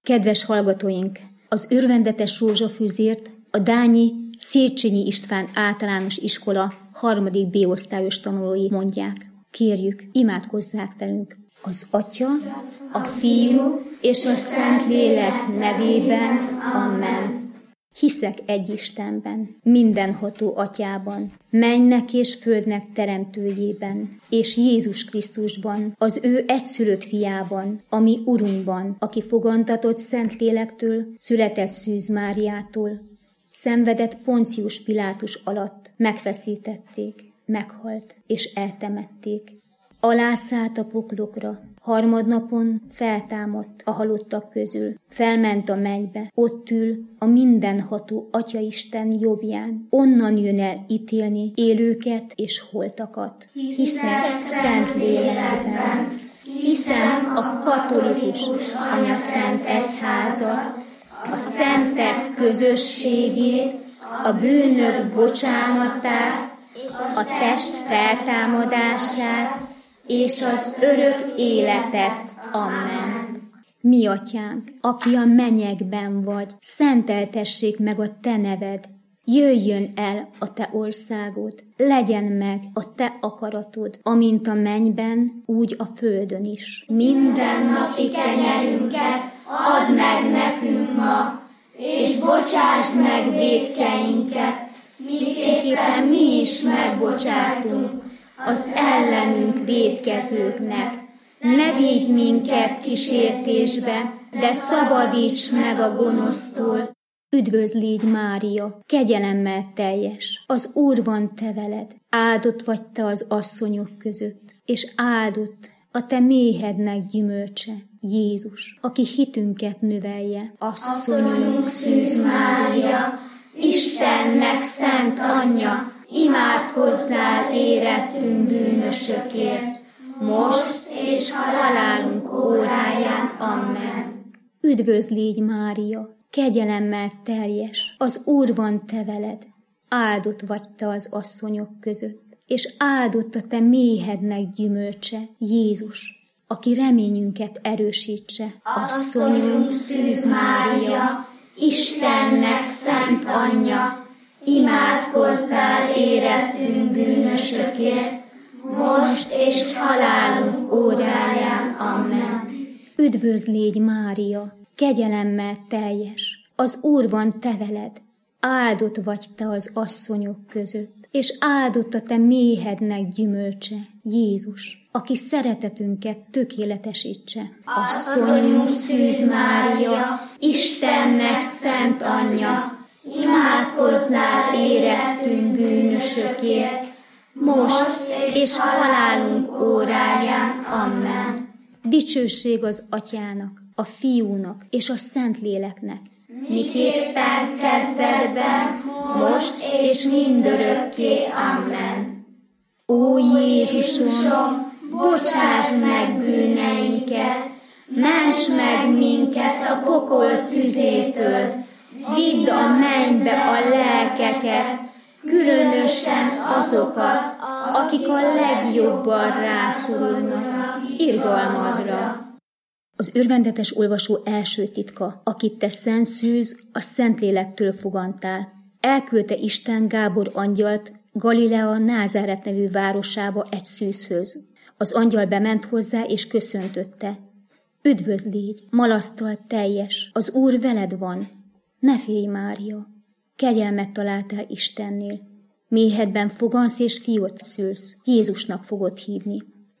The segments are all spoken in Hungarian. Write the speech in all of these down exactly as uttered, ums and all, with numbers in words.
Kedves hallgatóink, az örvendetes rózsafűzért a dányi Széchenyi István általános iskola harmadik B-osztályos tanulói mondják. Kérjük, imádkozzák velünk. Az Atya, a Fiú és a Szentlélek nevében. Amen. Hiszek egy Istenben, mindenható Atyában, mennek és földnek teremtőjében, és Jézus Krisztusban, az ő egyszülött fiában, ami Urunkban, aki fogantatott Szentlélektől, született Szűz Máriától, szenvedett Poncius Pilátus alatt, megfeszítették, meghalt és eltemették. Alászállt a poklokra, harmadnapon feltámadt a halottak közül, felment a mennybe, ott ül a mindenható Atyaisten jobbján, onnan jön el ítélni élőket és holtakat. Hiszek szent lélekben, hiszem a katolikus anyaszent egyházat, a szentek közösségét, a bűnök bocsánatát, a test feltámadását, és az örök életet. Amen. Mi Atyánk, aki a mennyekben vagy, szenteltessék meg a te neved, jöjjön el a te országod, legyen meg a te akaratod, amint a mennyben, úgy a földön is. Minden napi kenyerünket add meg nekünk ma, és bocsásd meg vétkeinket, miképpen mi is megbocsátunk az ellenünk vétkezőknek. Ne vigy minket kísértésbe, de szabadíts meg a gonosztól. Üdvözl légy, Mária, kegyelemmel teljes, az Úr van te veled, áldott vagy te az asszonyok között, és áldott a te méhednek gyümölcse, Jézus, aki hitünket növelje. Asszonyunk Szűz Mária, Istennek szent anyja, imádkozzál érettünk bűnösökért, most és halálunk óráján. Amen. Üdvözl légy, Mária, kegyelemmel teljes, az Úr van te veled, áldott vagy te az asszonyok között, és áldott a te méhednek gyümölcse, Jézus, aki reményünket erősítse. Asszonyunk Szűz Mária, Istennek szent anyja, imádkozzál érettünk bűnösökért, most és halálunk óráján. Amen. Üdvözl légy, Mária, kegyelemmel teljes, az Úr van te veled, áldott vagy te az asszonyok között, és áldott a te méhednek gyümölcse, Jézus, aki szeretetünket tökéletesítse. Asszonyunk Szűz Mária, Istennek szent anyja, imádkozzál érettünk bűnösökért, most és halálunk óráján. Amen. Dicsőség az Atyának, a Fiúnak és a Szentléleknek, miképpen kezdetben, most és mindörökké. Amen. Ó Jézusom, bocsásd meg bűneinket, ments meg minket a pokol tüzétől, vidd a mennybe a lelkeket, különösen azokat, akik a legjobban rászorulnak irgalmadra. Az örvendetes olvasó első titka, akit te Szent Szűz, a Szentlélektől fogantál. Elküldte Isten Gábor angyalt Galilea Názáret nevű városába egy szűzhöz. Az angyal bement hozzá és köszöntötte. Üdvözl légy, malasztal teljes, az Úr veled van. Ne félj, Mária, kegyelmet találtál Istennél. Méhedben fogansz és fiút szülsz, Jézusnak fogod hívni.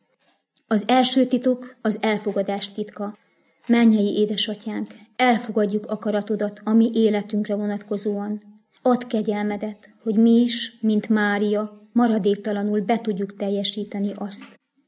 Az első titok az elfogadás titka. Mennyei édesatyánk, elfogadjuk akaratodat a mi életünkre vonatkozóan. Add kegyelmedet, hogy mi is, mint Mária, maradéktalanul be tudjuk teljesíteni azt.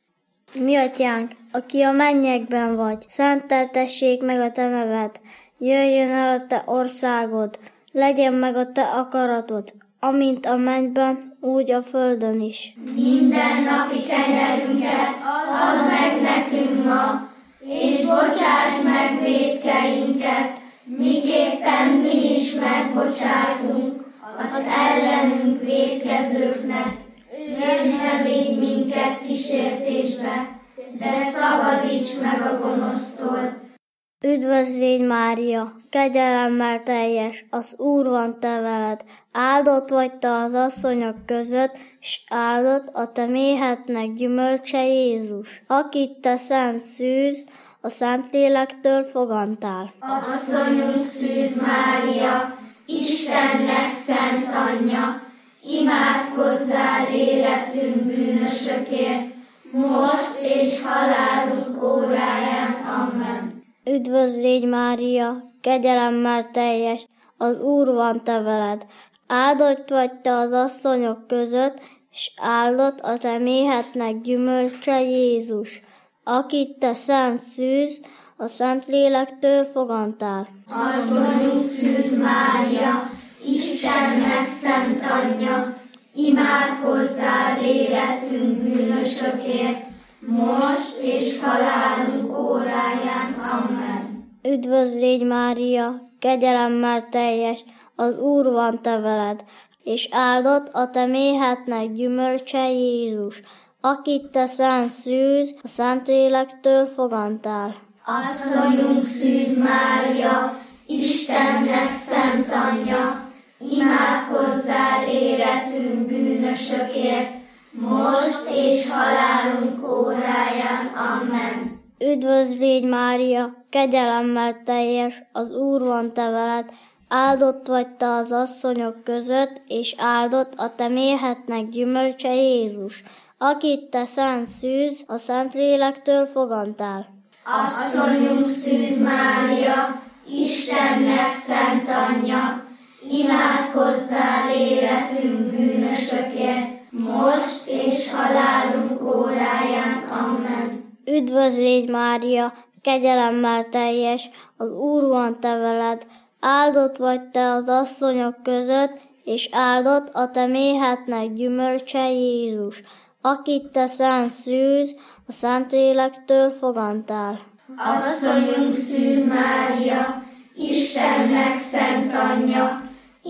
Mi Atyánk, aki a mennyekben vagy, szenteltessék meg a te neved, jöjjön el a te országod, legyen meg a te akaratod, amint a mennyben, úgy a földön is. Minden napi kenyerünket add meg nekünk ma, és bocsáss meg vétkeinket, miképpen mi is megbocsátunk az ellenünk vétkezőknek, és ne vigy minket kísértésbe, de szabadíts meg a gonosztól, Üdvözl légy, Mária, kegyelemmel teljes, az Úr van te veled, áldott vagy te az asszonyok között, s áldott a te méhednek gyümölcse Jézus, akit te szent szűz, a Szentlélektől fogantál. Asszonyunk szűz Mária, Istennek szent anyja, imádkozzál életünk bűnösökért, most és halálunk óráján. Amen. Üdvözl légy, Mária, kegyelemmel teljes, az Úr van te veled, áldott vagy te az asszonyok között, s áldott a te méhednek gyümölcse Jézus, akit te szent szűz, a Szentlélektől fogantál. Asszonyunk szűz Mária, Istennek szent anyja, imádkozzál életünk bűnösökért, most és halálunk óráján. Amen. Üdvözl légy, Mária, kegyelemmel teljes, az Úr van te veled, és áldott a te méhednek gyümölcse Jézus, akit te szent szűz, a Szentlélektől fogantál. Asszonyunk szűz Mária, Istennek szent anyja, imádkozzál életünk bűnösökért, most és halálunk óráján. Amen. Üdvözl légy, Mária, kegyelemmel teljes, az Úr van te veled, áldott vagy te az asszonyok között, és áldott a te méhednek gyümölcse Jézus, akit te szent szűz, a Szentlélektől fogantál. Asszonyunk szűz Mária, Istennek szent anyja, imádkozzál életünk bűnösökért, most és halálunk óráján. Amen. Üdvözl légy, Mária, kegyelemmel teljes, az Úr van te veled, áldott vagy te az asszonyok között, és áldott a te méhednek gyümölcse Jézus, akit te szent szűz, a Szentlélektől fogantál. Asszonyunk szűz Mária, Istennek szent anyja,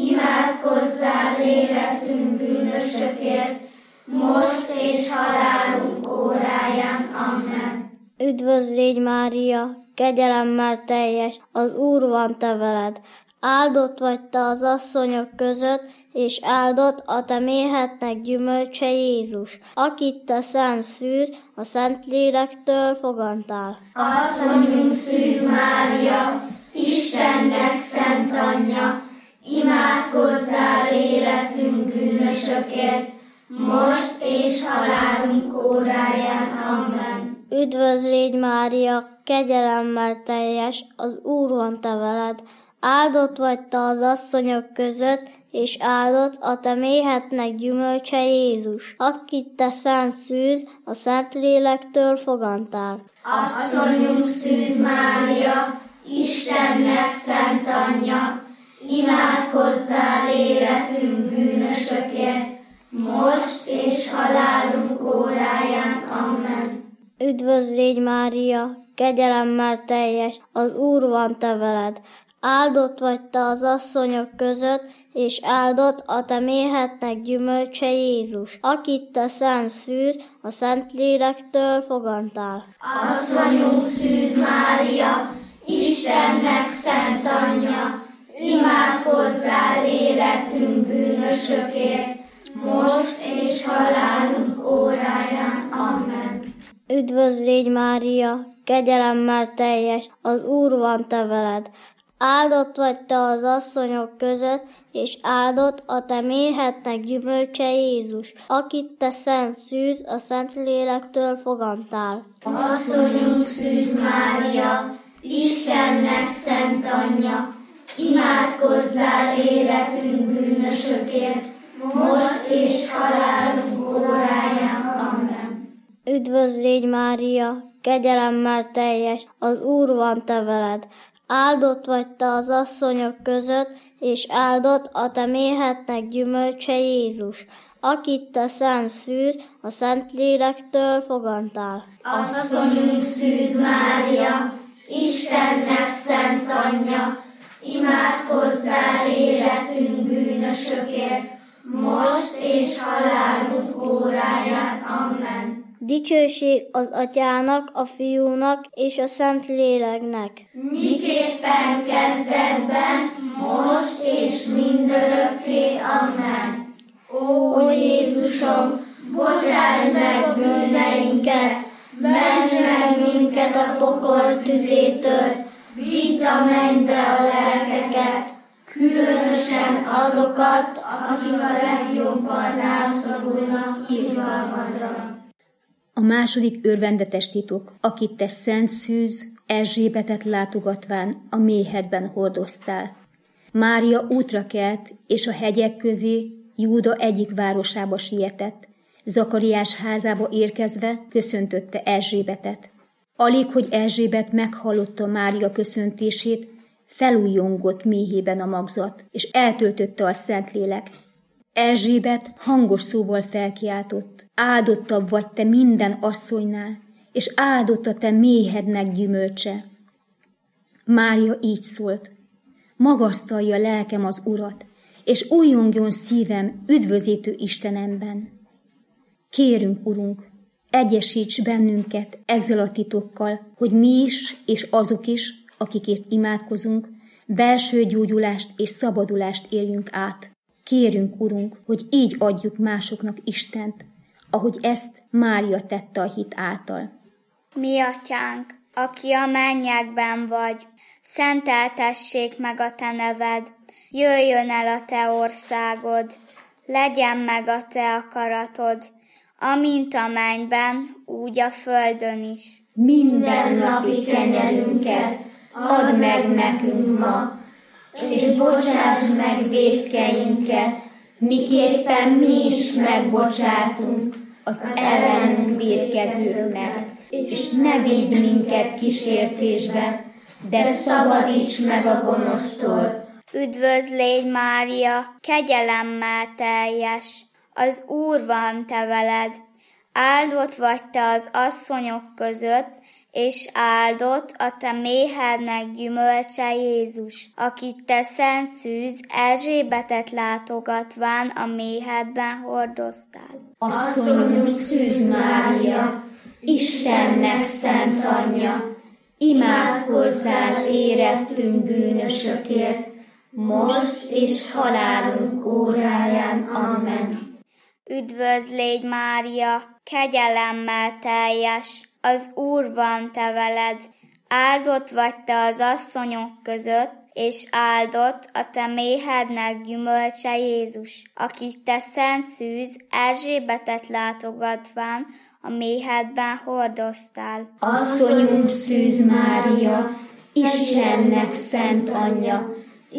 imádkozzál életünk bűnösökért, most és halálunk óráján. Amen. Üdvözl légy, Mária, kegyelemmel teljes, az Úr van te veled, áldott vagy te az asszonyok között, és áldott a te méhednek gyümölcse Jézus, akit te szent szűz, a Szentlélektől fogantál. Asszonyunk szűz Mária, Istennek szent anyja, imádkozzál életünk bűnösökért, most és halálunk óráján. Amen. Üdvözl légy, Mária, kegyelemmel teljes, az Úr van te veled, áldott vagy te az asszonyok között, és áldott a te méhednek gyümölcse Jézus, akit te szent szűz, a Szentlélektől fogantál. Asszonyunk szűz Mária, Istennek szent anyja, imádkozzál életünk bűnösökért, most és halálunk óráján. Amen. Üdvözl légy, Mária, kegyelemmel teljes, az Úr van te veled, áldott vagy te az asszonyok között, és áldott a te méhednek gyümölcse Jézus, akit te szent szűz, a Szentlélektől fogantál. Asszonyunk szűz Mária, Istennek szent anyja, imádkozzál életünk bűnösökért, most és halálunk óráján. Amen. Üdvözl légy, Mária, kegyelemmel teljes, az Úr van te veled, áldott vagy te az asszonyok között, és áldott a te méhednek gyümölcse Jézus, akit te szent szűz, a Szentlélektől fogantál. Asszonyunk szűz Mária, Istennek szent anyja, imádkozzál életünk bűnösökért, most és halálunk óráján. Amen. Üdvözl légy, Mária, kegyelemmel teljes, az Úr van te veled, áldott vagy te az asszonyok között, és áldott a te méhednek gyümölcse Jézus, akit te szent szűz, a Szentlélektől fogantál. Asszonyunk szűz Mária, Istennek szent anyja, imádkozzál életünk bűnösökért, most és halálunk óráján. Amen. Dicsőség az Atyának, a Fiúnak és a Szentléleknek. Miképpen kezdetben, most és mindörökké. Amen. Ó Jézusom, bocsáss meg bűneinket, ments meg minket a pokol tüzétől, vidd a mennybe a lelkeket, különösen azokat, akik a legjobban rászorulnak irgalmadra. A második örvendetes titok, akit te szent szűz, Erzsébetet látogatván a méhedben hordoztál. Mária útra kelt, és a hegyek közé Júda egyik városába sietett. Zakariás házába érkezve köszöntötte Erzsébetet. Alig, hogy Erzsébet meghallotta Mária köszöntését, felújjongott méhében a magzat, és eltöltötte a Szentlélek. Erzsébet hangos szóval felkiáltott: áldottabb vagy te minden asszonynál, és áldott a te méhednek gyümölcse. Mária így szólt: magasztalja lelkem az Urat, és újjongjon szívem üdvözítő Istenemben. Kérünk, Urunk, egyesíts bennünket ezzel a titokkal, hogy mi is, és azok is, akikért imádkozunk, belső gyógyulást és szabadulást érjünk át. Kérünk, Urunk, hogy így adjuk másoknak Istent, ahogy ezt Mária tette a hit által. Mi Atyánk, aki a mennyekben vagy, szenteltessék meg a te neved, jöjjön el a te országod, legyen meg a te akaratod, amint a mennyben, úgy a földön is. Minden napi kenyerünket add meg nekünk ma, és bocsáss meg vétkeinket, miképpen mi is megbocsátunk az ellenünk vétkezőknek, és ne vigy minket kísértésbe, de szabadíts meg a gonosztól. Üdvözl légy, Mária, kegyelemmel teljes, az Úr van te veled, áldott vagy te az asszonyok között, és áldott a te méhednek gyümölcse Jézus, akit te szent szűz Erzsébetet látogatván a méhedben hordoztál. Asszonyunk Szűz Mária, Istennek szent anyja, imádkozzál érettünk bűnösökért, most és halálunk óráján. Amen. Üdvözl légy, Mária, kegyelemmel teljes, az Úr van te veled, áldott vagy te az asszonyok között, és áldott a te méhednek gyümölcse Jézus, akit te szent szűz Erzsébetet látogatván a méhedben hordoztál. Asszonyunk Szűz Mária, Istennek szent anyja,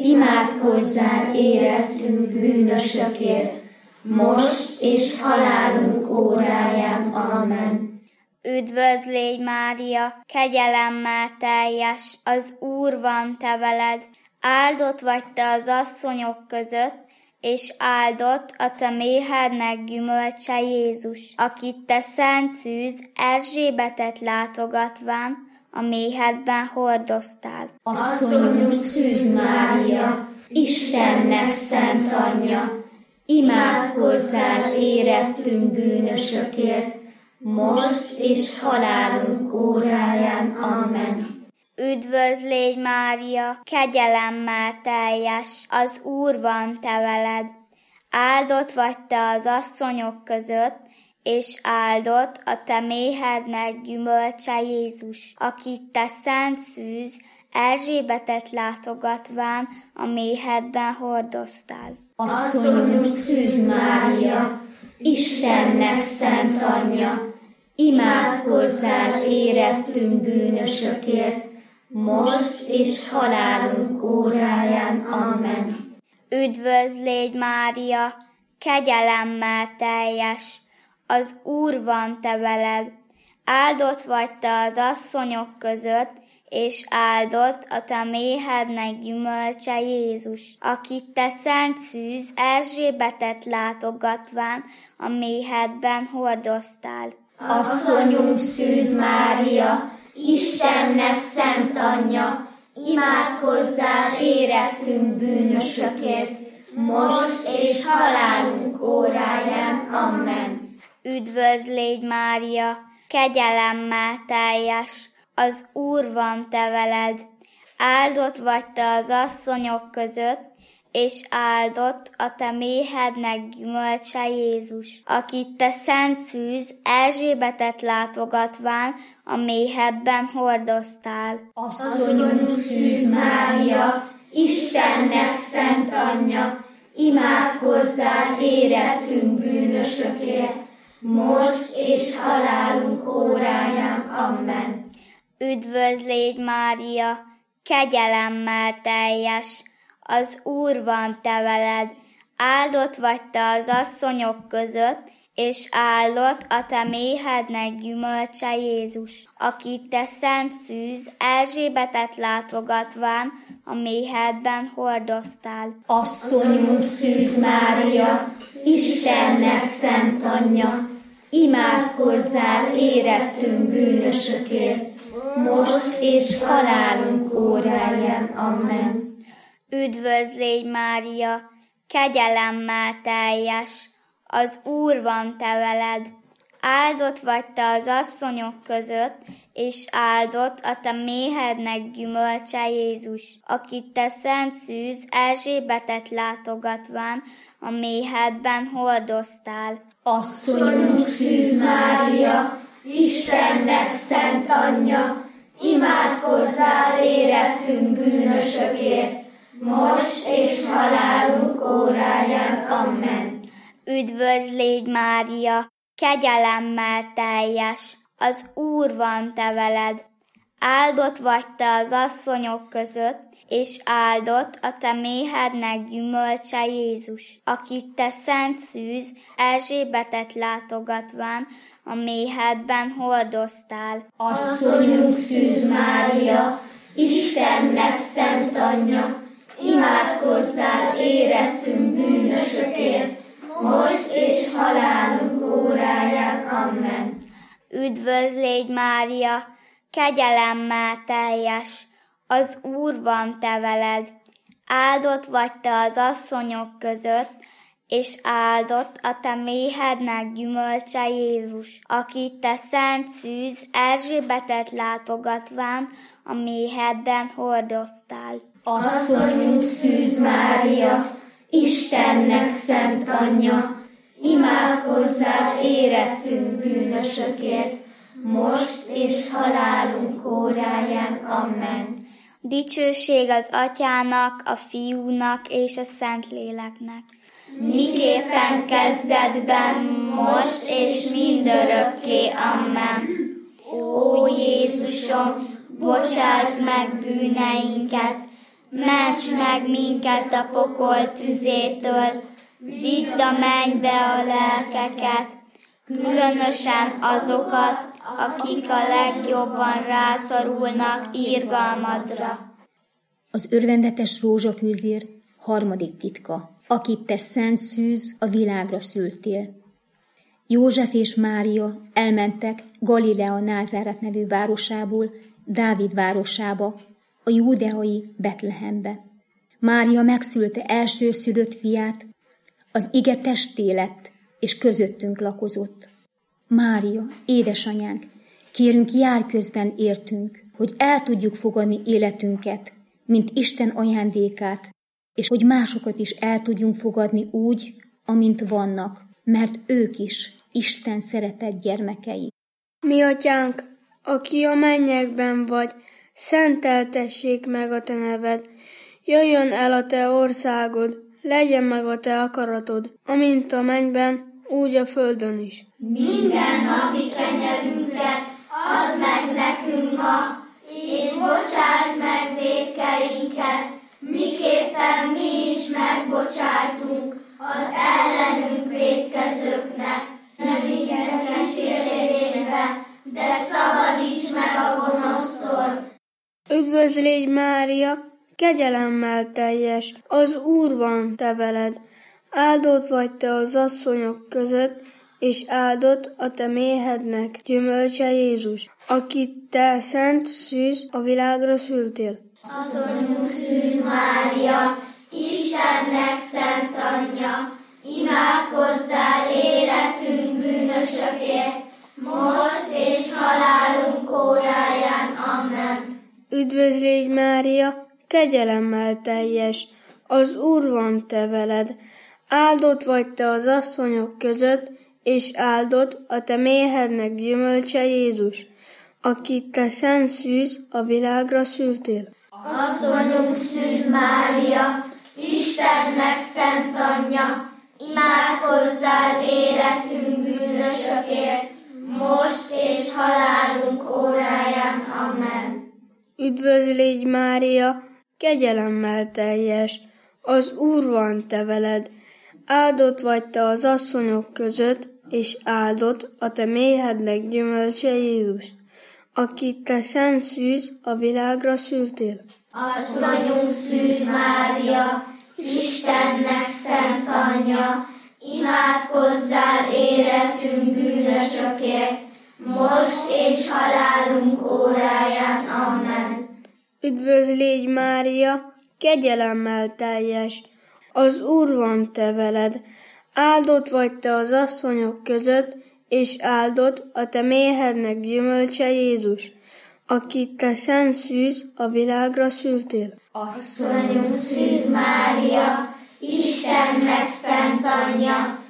imádkozzál érettünk bűnösökért, most és halálunk óráján. Amen. Üdvözl légy, Mária, kegyelemmel teljes, az Úr van te veled, áldott vagy te az asszonyok között, és áldott a te méhednek gyümölcse Jézus, akit te szent szűz Erzsébetet látogatván a méhedben hordoztál. Asszonyunk Szűz Mária, Istennek szent anyja, imádkozzál érettünk bűnösökért, most és halálunk óráján. Amen. Üdvözl légy, Mária, kegyelemmel teljes, az Úr van te veled, áldott vagy te az asszonyok között, és áldott a te méhednek gyümölcse Jézus, akit te szent szűz Erzsébetet látogatván a méhedben hordoztál. Asszonyunk Szűz Mária, Istennek szent anyja, imádkozzál érettünk bűnösökért, most és halálunk óráján. Amen. Üdvözl légy, Mária, kegyelemmel teljes, az Úr van te veled, áldott vagy te az asszonyok között, és áldott a te méhednek gyümölcse Jézus, akit te szent szűz Erzsébetet látogatván a méhedben hordoztál. Asszonyunk Szűz Mária, Istennek szent anyja, imádkozzál érettünk bűnösökért, most és halálunk óráján. Amen. Üdvözl légy, Mária, kegyelemmel teljes, az Úr van te veled. Áldott vagy te az asszonyok között, és áldott a te méhednek gyümölcse Jézus, akit te szent szűz Erzsébetet látogatván a méhedben hordoztál. Asszonyunk szűz Mária, Istennek szent anyja, imádkozzál érettünk bűnösökért, most és halálunk óráján. Amen. Üdvözl légy, Mária, kegyelemmel teljes, az Úr van te veled, áldott vagy te az asszonyok között, és áldott a te méhednek gyümölcse Jézus, akit te szent szűz Erzsébetet látogatván a méhedben hordoztál. Asszonyunk szűz Mária, Istennek szent anyja, imádkozzál érettünk bűnösökért, most és halálunk óráján. Amen. Üdvözl légy, Mária, kegyelemmel teljes, az Úr van te veled, áldott vagy te az asszonyok között, és áldott a te méhednek gyümölcse Jézus, akit te szent szűz Erzsébetet látogatván a méhedben hordoztál. Asszonyunk szűz Mária, Istennek szent anyja, imádkozzál érettünk bűnösökért, most és halálunk óráján. Amen. Üdvözl légy, Mária, kegyelemmel teljes, az Úr van te veled, áldott vagy te az asszonyok között, és áldott a te méhednek gyümölcse Jézus, akit te szent szűz Erzsébetet látogatván a méhedben hordoztál. Asszonyunk szűz Mária, Istennek szent anyja, imádkozzál érettünk bűnösökért, most és halálunk óráján. Amen. Üdvözl légy, Mária, kegyelemmel teljes, az Úr van te veled, áldott vagy te az asszonyok között, és áldott a te méhednek gyümölcse Jézus, akit te szent szűz Erzsébetet látogatván a méhedben hordoztál. Asszonyunk szűz Mária, Istennek szent anyja, imádkozzál érettünk bűnösökért, most és halálunk óráján. Amen. Dicsőség az Atyának, a Fiúnak és a Szentléleknek. Miképpen kezdetben, most és mindörökké. Amen. Ó Jézusom, bocsásd meg bűneinket, ments meg minket a pokol tüzétől, vidd a mennybe a lelkeket, különösen azokat, akik a legjobban rászorulnak irgalmadra. Az örvendetes rózsafűzér harmadik titka, akit te szent szűz a világra szültél. József és Mária elmentek Galilea Názáret nevű városából Dávid városába, a júdeai Betlehembe. Mária megszülte elsőszülött fiát, az ige testé lett, és közöttünk lakozott. Mária, édesanyánk, kérünk, járj közben értünk, hogy el tudjuk fogadni életünket, mint Isten ajándékát, és hogy másokat is el tudjunk fogadni úgy, amint vannak, mert ők is Isten szeretett gyermekei. Mi atyánk, aki a mennyekben vagy, szenteltessék meg a te neved, jöjjön el a te országod, legyen meg a te akaratod, amint a mennyben, úgy a földön is. Minden napi kenyerünket add meg nekünk ma, és bocsáss meg vétkeinket, miképpen mi is megbocsájtunk az ellenünk vétkezőknek. Ne minket kísértésbe, de szabadíts meg a gonosztól. Üdvözl légy, Mária, kegyelemmel teljes, az Úr van te veled, áldott vagy te az asszonyok között, és áldott a te méhednek gyümölcse Jézus, akit te szent szűz a világra szültél. Asszonyunk szűz Mária, Istennek szent anyja, imádkozzál életünk bűnösökért, bűnösökért, most és halálunk óráján. Amen. Üdvözl légy, Mária, kegyelemmel teljes, az Úr van te veled. Áldott vagy te az asszonyok között, és áldott a te méhednek gyümölcse Jézus, akit te szent szűz a világra szültél. Asszonyunk Szűz Mária, Istennek szent anyja, imádkozzál érettünk bűnösökért, most és halálunk óráján. Amen. Üdvözl légy, Mária, kegyelemmel teljes, az Úr van te veled. Áldott vagy te az asszonyok között, és áldott a te méhednek gyümölcse Jézus, akit te szent szűz a világra szültél. Asszonyunk Szűz Mária, Istennek szent anyja, imádkozzál érettünk bűnösökért, most és halálunk óráján. Amen. Üdvözl légy, Mária, kegyelemmel teljes, az Úr van te veled. Áldott vagy te az asszonyok között, és áldott a te méhednek gyümölcse Jézus, akit te szent szűz a világra szültél. Asszonyunk Szűz Mária, Istennek szent anyja,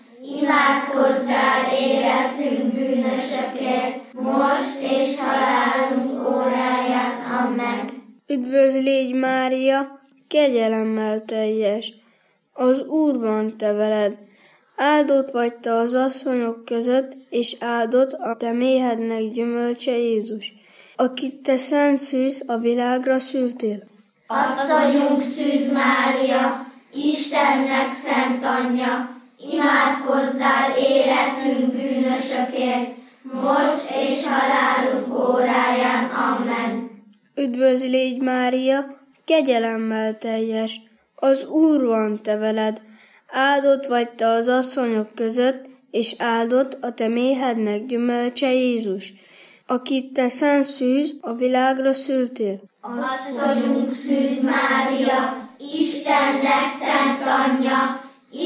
imádkozzál érettünk bűnösökért, most és halálunk óráján. Amen. Üdvözl légy, Mária, kegyelemmel teljes, az Úr van te veled. Áldott vagy te az asszonyok között, és áldott a te méhednek gyümölcse Jézus, akit te szent szűz a világra szültél. Asszonyunk Szűz Mária, Istennek szent anyja, imádkozzál érettünk bűnösökért, most és halálunk óráján. Amen. Üdvözl légy, Mária, kegyelemmel teljes, az Úr van te veled. Áldott vagy te az asszonyok között, és áldott a te méhednek gyümölcse Jézus, akit te szent szűz a világra szültél. Asszonyunk Szűz Mária, Istennek szent anyja,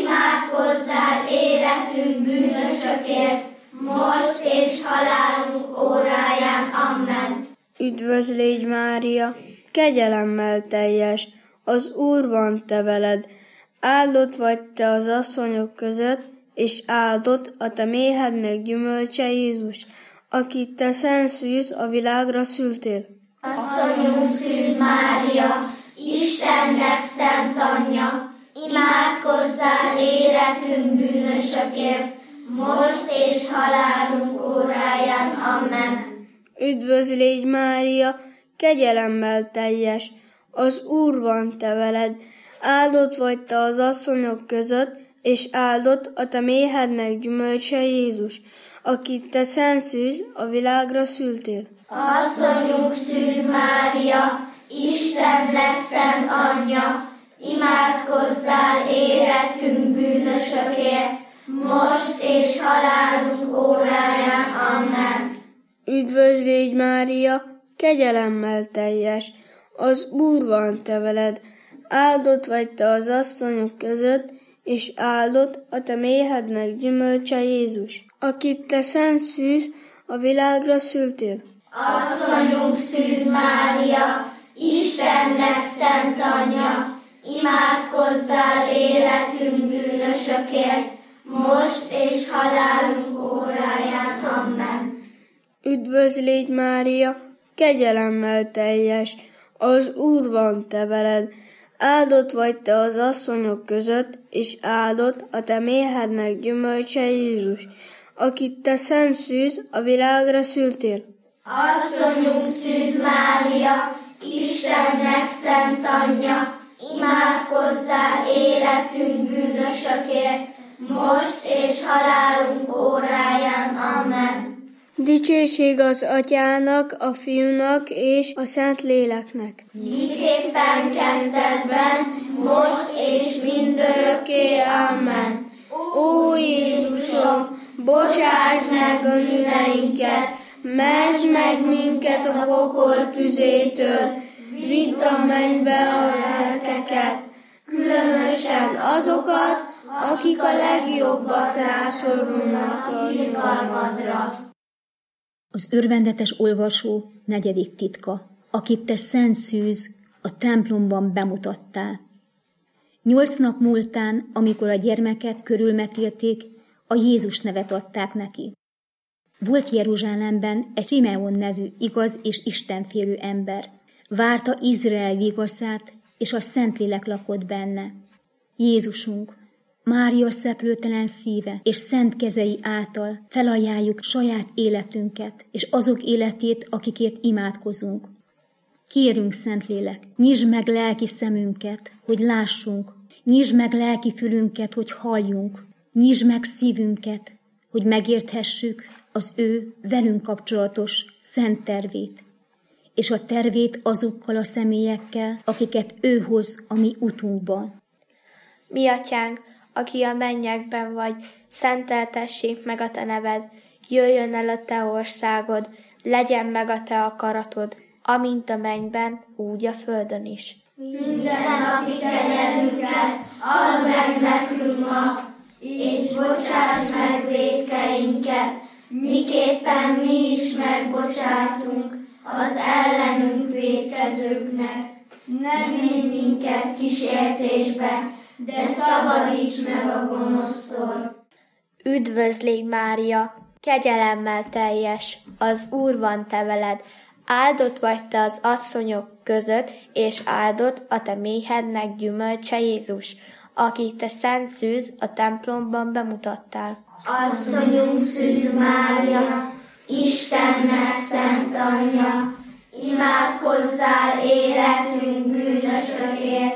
imádkozzál érettünk bűnösökért, most és halálunk óráján. Amen. Üdvözl légy, Mária, kegyelemmel teljes, az Úr van te veled. Áldott vagy te az asszonyok között, és áldott a te méhednek gyümölcse Jézus, akit te szent szűz a világra szültél. Asszonyunk Szűz Mária, Istennek szent anyja, imádkozzál érettünk bűnösökért, most és halálunk óráján. Amen. Üdvözl légy, Mária, kegyelemmel teljes, az Úr van te veled. Áldott vagy te az asszonyok között, és áldott a te méhednek gyümölcse Jézus, akit te szent szűz a világra szültél. Asszonyunk Szűz Mária, Istennek szent anyja, imádkozzál érettünk bűnösökért, most és halálunk óráján. Amen. Üdvözl légy, Mária, kegyelemmel teljes, az Úr van te veled. Áldott vagy te az asszonyok között, és áldott a te méhednek gyümölcse Jézus, akit te szent szűz a világra szültél. Asszonyunk Szűz Mária, Istennek szent anyja, imádkozzál érettünk bűnösökért, most és halálunk óráján. Amen. Üdvözl légy, Mária, kegyelemmel teljes, az Úr van te veled. Áldott vagy te az asszonyok között, és áldott a te méhednek gyümölcse Jézus, akit te szent szűz a világra szültél. Asszonyunk Szűz Mária, Istennek szent anyja, imádkozzál érettünk bűnösökért, most és halálunk óráján. Amen. Dicsőség az Atyának, a Fiúnak és a Szentléleknek. Miképpen kezdetben, most és mindörökké. Amen. Ó Jézusom, bocsáss meg a bűneinket, mentsd meg minket a pokol tüzétől, vidd a mennybe a lelkeket, különösen azokat, akik a legjobbat rászorulnak a irgalmadra. Az örvendetes olvasó negyedik titka, akit te szent szűz a templomban bemutattál. Nyolc nap múltán, amikor a gyermeket körülmetélték, a Jézus nevet adták neki. Volt Jeruzsálemben egy Simeon nevű igaz és istenfélő ember. Várta Izrael vigaszát, és a Szentlélek lakott benne. Jézusunk, Mária szeplőtelen szíve és szent kezei által felajánljuk saját életünket, és azok életét, akikért imádkozunk. Kérünk, Szentlélek, nyisd meg lelki szemünket, hogy lássunk, nyisd meg lelki fülünket, hogy halljunk, nyisd meg szívünket, hogy megérthessük az ő velünk kapcsolatos szent tervét, és a tervét azokkal a személyekkel, akiket ő hoz a mi utunkba. Mi atyánk, aki a mennyekben vagy, szenteltessék meg a te neved, jöjjön el a te országod, legyen meg a te akaratod, amint a mennyben, úgy a földön is. Minden napi kenyerünket add meg nekünk ma, és bocsáss meg vétkeinket, miképpen mi is megbocsátunk az ellenünk vétkezőknek. Ne vigy minket kísértésbe, de szabadíts meg a gonosztól. Üdvözlégy Mária, kegyelemmel teljes, az Úr van te veled, áldott vagy te az asszonyok között, és áldott a te méhednek gyümölcse Jézus, akit te szent szűz a templomban bemutattál. Asszonyunk Szűz Mária, Istennek szent anyja, imádkozzál életünk bűnösökért,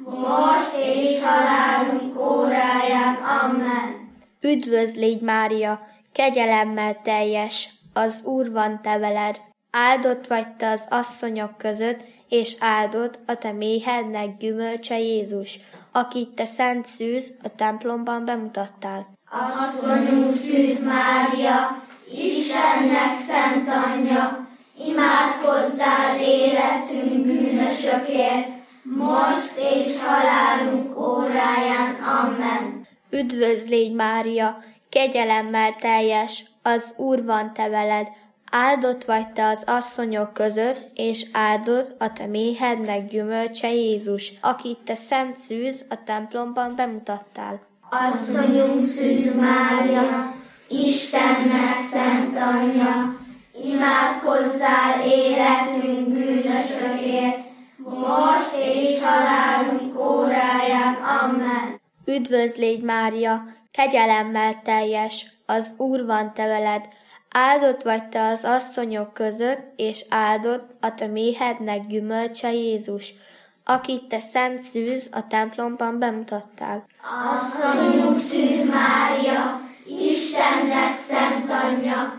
most és halálunk óráján. Amen. Üdvözlégy Mária, kegyelemmel teljes, az Úr van te veled, áldott vagy te az asszonyok között, és áldott a te méhednek gyümölcse Jézus, akit te szent szűz a templomban bemutattál. Asszonyunk Szűz Mária, Istennek szent anyja, imádkozzál életünk bűnösökért, most és halálunk óráján. Amen. Üdvözlégy Mária, kegyelemmel teljes, az Úr van te veled, áldott vagy te az asszonyok között, és áldott a te méhednek gyümölcse Jézus, akit te szent szűz a templomban bemutattál. Asszonyunk Szűz Mária, Istennek szent anyja, imádkozzál életünk bűnösökért, most és halálunk óráján. Amen. Üdvözlégy Mária, kegyelemmel teljes, az Úr van te veled, áldott vagy te az asszonyok között, és áldott a te méhednek gyümölcse Jézus, akit te szent szűz a templomban bemutattál. Asszonyunk Szűz Mária, Istennek szent anyja,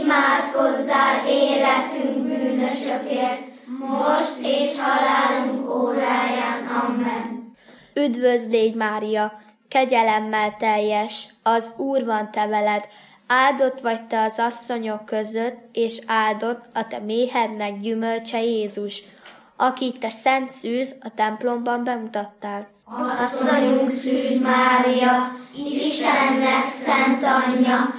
imádkozzál életünk bűnösökért, most és halálunk óráján. Amen. Üdvözlégy Mária, kegyelemmel teljes, az Úr van te veled, áldott vagy te az asszonyok között, és áldott a te méhednek gyümölcse Jézus, akit te szent szűz a templomban bemutattál. Asszonyunk Szűz Mária, Istennek szent anyja,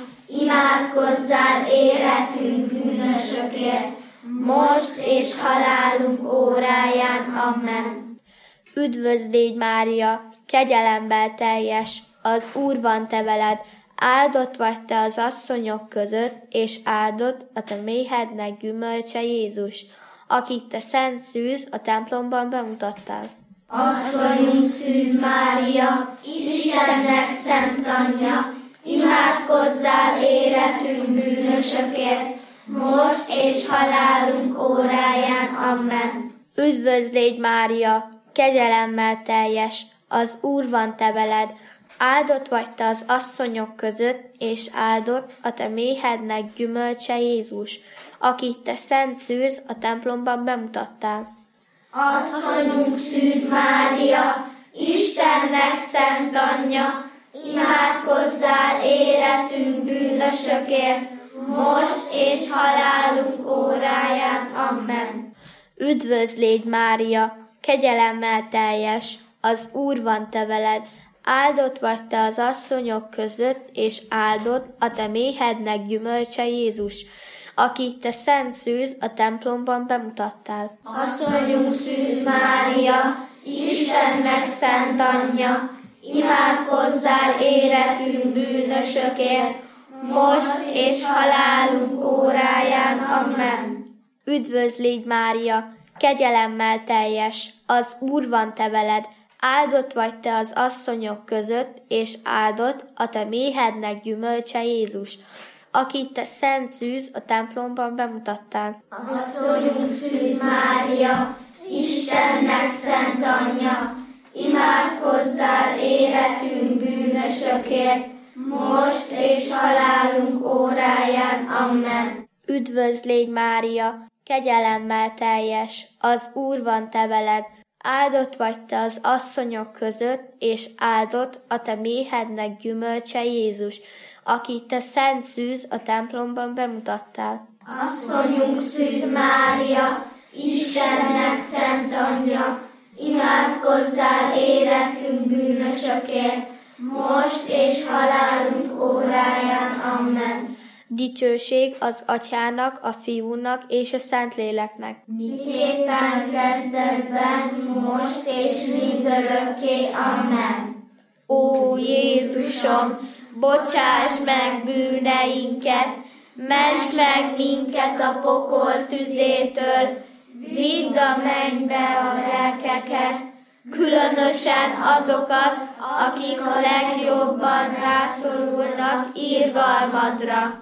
imádkozzál életünk bűnösökért, most és halálunk óráján. Amen. Üdvözlégy Mária, kegyelemmel teljes, az Úr van te veled, áldott vagy te az asszonyok között, és áldott a te méhednek gyümölcse Jézus, akit te szent szűz a templomban bemutattál. Asszonyunk Szűz Mária, Istennek szent anyja, imádkozzál életünk bűnösökért, most és halálunk óráján. Amen. Üdvözlégy Mária, kegyelemmel teljes, az Úr van te veled, áldott vagy te az asszonyok között, és áldott a te méhednek gyümölcse Jézus, akit te szent szűz a templomban bemutattál. Asszonyunk Szűz Mária, Istennek szent anyja, imádkozzál életünk bűnösökért, most és halálunk óráján. Amen. Üdvözlégy Mária, kegyelemmel teljes, az Úr van te veled, Áldott vagy te az asszonyok között, és áldott a te méhednek gyümölcse Jézus, akit te szent szűz a templomban bemutattál. Asszonyunk Szűz Mária, Istennek szent anyja, imádkozzál éretünk bűnösökért, most és halálunk óráján. Amen. Üdvözl légy, Mária, kegyelemmel teljes, az Úr van te veled, áldott vagy te az asszonyok között, és áldott a te méhednek gyümölcse Jézus, akit te szent szűz a templomban bemutattál. Asszonyunk Szűz Mária, Istennek szent anyja, imádkozzál éretünk bűnösökért, most és halálunk óráján. Amen. Üdvözl légy, Mária, kegyelemmel teljes, az Úr van te veled, áldott vagy te az asszonyok között, és áldott a te méhednek gyümölcse Jézus, akit te szent szűz a templomban bemutattál. Asszonyunk Szűz Mária, Istennek szent anyja, imádkozzál éretünk bűnösökért, most és halálunk óráján. Amen. Dicsőség az Atyának, a Fiúnak és a Szentléleknek. Miképpen kezdetben, most és mindörökké. Amen. Ó Jézusom, bocsáss meg bűneinket, ments meg minket a pokol tüzétől, vidd a mennybe a lelkeket, különösen azokat, akik a legjobban rászorulnak irgalmadra.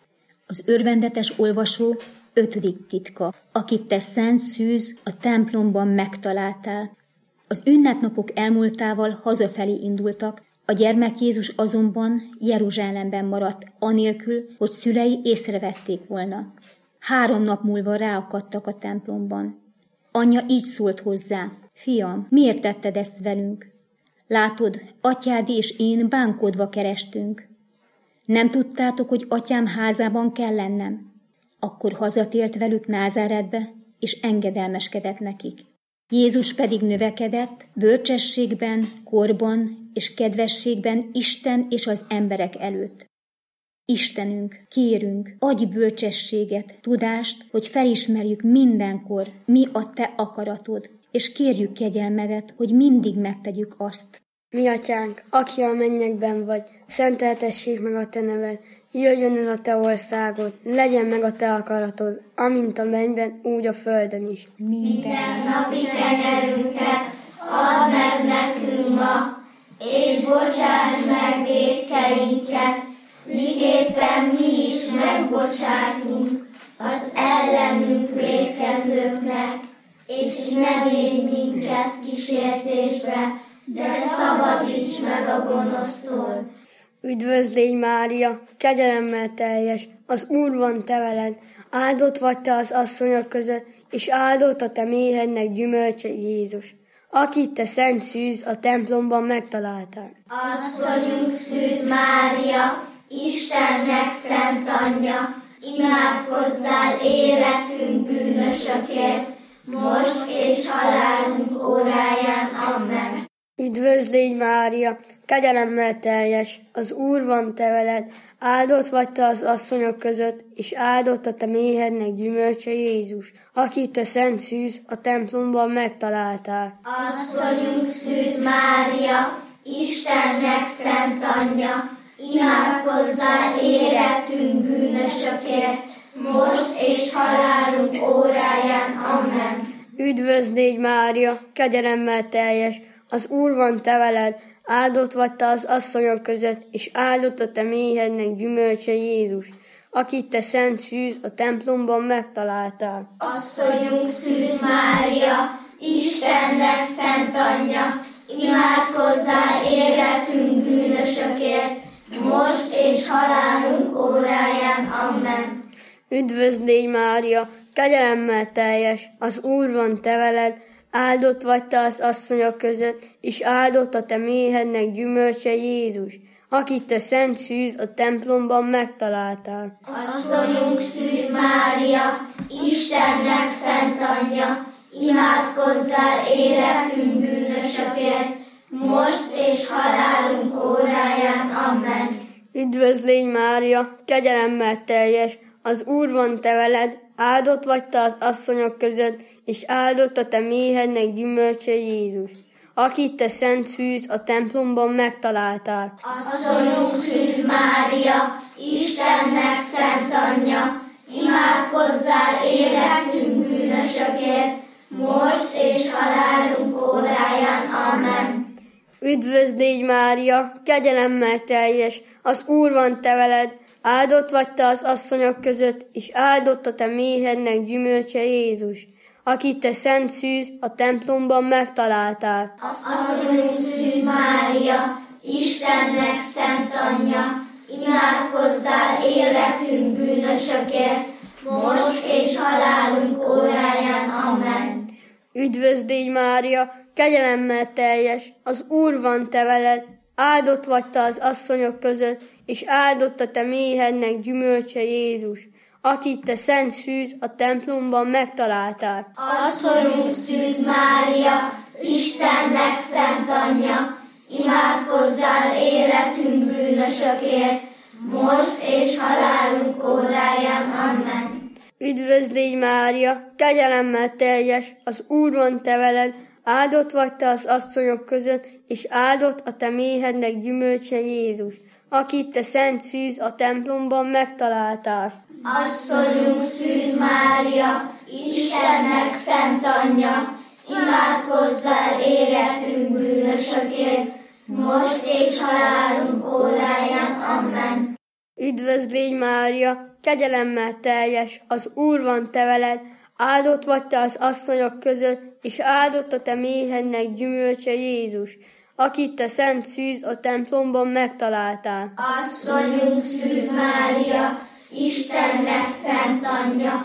Az örvendetes olvasó ötödik titka, akit te szent szűz a templomban megtaláltál. Az ünnepnapok elmúltával hazafelé indultak, a gyermek Jézus azonban Jeruzsálemben maradt, anélkül, hogy szülei észrevették volna. Három nap múlva ráakadtak a templomban. Anyja így szólt hozzá: fiam, miért tetted ezt velünk? Látod, atyád és én bánkodva kerestünk. Nem tudtátok, hogy atyám házában kell lennem? Akkor hazatért velük Názáretbe, és engedelmeskedett nekik. Jézus pedig növekedett bölcsességben, korban és kedvességben Isten és az emberek előtt. Istenünk, kérünk, adj bölcsességet, tudást, hogy felismerjük mindenkor, mi a te akaratod, és kérjük kegyelmedet, hogy mindig megtegyük azt. Mi atyánk, aki a mennyekben vagy, szenteltessék meg a te neved, jöjjön el a te országod, legyen meg a te akaratod, amint a mennyben, úgy a földön is. Minden napi kenyerünket add meg nekünk ma, és bocsáss meg vétkeinket, miképpen mi is megbocsátunk az ellenünk vétkezőknek, és ne védj minket kísértésbe, de szabadíts meg a gonosztól. Üdvözl légy, Mária, kegyelemmel teljes, az Úr van te veled, áldott vagy te az asszonyok között, és áldott a te méhednek gyümölcse Jézus, akit te szent szűz a templomban megtaláltál. Asszonyunk Szűz Mária, Istennek szent anyja, imádkozzál éretünk bűnösökért, most és halálunk óráján. Amen. Üdvözl légy, Mária, kegyelemmel teljes, az Úr van te veled, áldott vagy te az asszonyok között, és áldott a te méhednek gyümölcse Jézus, akit te szent szűz a templomban megtaláltál. Asszonyunk Szűz Mária, Istennek szent anyja, imádkozzál éretünk bűnösökért, most és halálunk óráján. Amen. Üdvözl légy, Mária, kegyelemmel teljes, az Úr van te veled, áldott vagy te az asszonyok között, és áldott a te méhednek gyümölcse Jézus, akit te szent szűz a templomban megtaláltál. Asszonyunk Szűz Mária, Istennek szent anyja, imádkozzál éretünk bűnösökért, most és halálunk óráján. Amen. Üdvözl légy, Mária, kegyelemmel teljes, az Úr van te veled, áldott vagy te az asszonyok között, és áldott a te méhednek gyümölcse Jézus, akit te szent szűz a templomban megtaláltál. Asszonyunk Szűz Mária, Istennek szent anyja, imádkozzál éretünk bűnösökért, most és halálunk óráján. Amen. Üdvözlégy Mária, kegyelemmel teljes, az Úr van te veled, áldott vagy te az asszonyok között, és áldott a te méhednek gyümölcse Jézus, akit te szent szűz a templomban megtaláltál. Asszonyunk szűz Mária, Istennek szent anyja, imádkozzál érettünk bűnösökért, most és halálunk óráján. Amen. Üdvözlégy Mária, kegyelemmel teljes, az Úr van te veled, áldott vagy te az asszonyok között, és áldott a te méhednek gyümölcse Jézus, akit te szent szűz a templomban megtaláltál. Asszonyunk szűz Mária, Istennek szent anyja, imádkozzál életünk bűnösökért, most és halálunk óráján. Amen. Üdvözlégy Mária, kegyelemmel teljes, az Úr van te veled, áldott vagy te az asszonyok között, és áldott a te méhednek gyümölcse Jézus, akit te szent szűz a templomban megtaláltál. Asszonyunk szűz Mária, Istennek szent anyja, imádkozzál életünk bűnösökért, most és halálunk óráján. Amen. Üdvözlégy Mária, kegyelemmel teljes, az Úr van te veled, áldott vagy te az asszonyok között, és áldott a te méhednek gyümölcse Jézus, akit te szent szűz a templomban megtaláltál. Asszonyunk szűz Mária, Istennek szent anyja, imádkozzál érettünk bűnösökért, most és halálunk óráján. Amen. Üdvözlégy Mária, kegyelemmel teljes, az Úr van te veled, áldott vagy te az asszonyok között, és áldott a te méhednek gyümölcse Jézus, akit te szent szűz a templomban megtaláltál. Asszonyunk szűz Mária, Istennek szent anyja,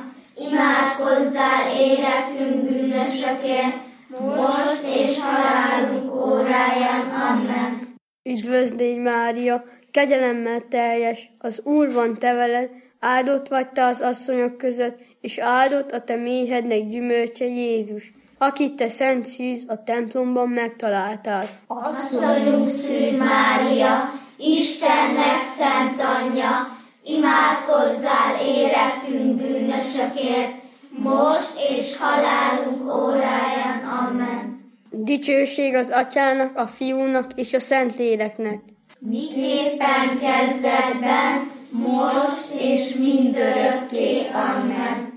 imádkozzál érettünk bűnösökért, most és halálunk óráján. Amen. Üdvözlégy Mária, kegyelemmel teljes, az Úr van te veled, áldott vagy te az asszonyok között, és áldott a te méhednek gyümölcse Jézus, akit te szent szűz a templomban megtaláltál. Asszonyunk szűz Mária, Istennek szent anyja, imádkozzál érettünk bűnösökért, most és halálunk óráján. Amen. Dicsőség az Atyának, a Fiúnak és a Szentléleknek. Miképpen kezdetben, most és mindörökké. Amen.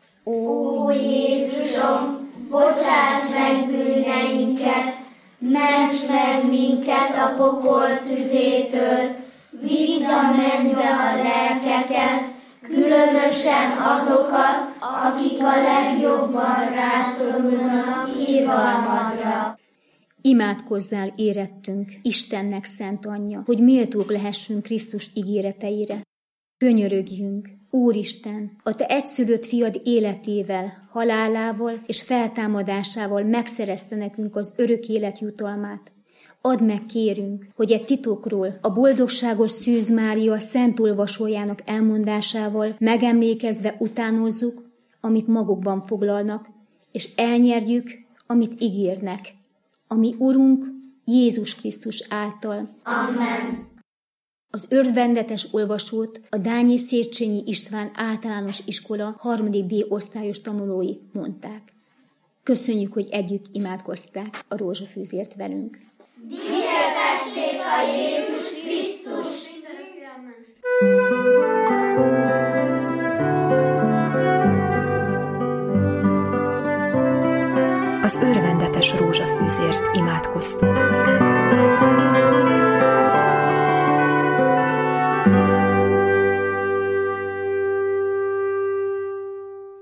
Ó Jézusom, bocsáss meg bűneinket, ments meg minket a pokol tüzétől, vidd a mennybe a lelkeket, különösen azokat, akik a legjobban rászorulnak irgalmadra. Imádkozzál érettünk, Istennek szent anyja, hogy méltók lehessünk Krisztus ígéreteire. Könyörögjünk, Úristen, a te egyszülött fiad életével, halálával és feltámadásával megszerezte nekünk az örök élet jutalmát. Add meg, kérünk, hogy egy titokról, a boldogságos Szűz Mária szent olvasójának elmondásával megemlékezve utánozzuk, amit magukban foglalnak, és elnyerjük, amit ígérnek, ami Urunk Jézus Krisztus által. Amen. Az örvendetes olvasót a Dányi Széchenyi István Általános Iskola harmadik B osztályos tanulói mondták. Köszönjük, hogy együtt imádkozták a rózsafűzért velünk. Dicsértessék a Jézus Krisztus! Az örvendetes rózsafűzért imádkoztunk.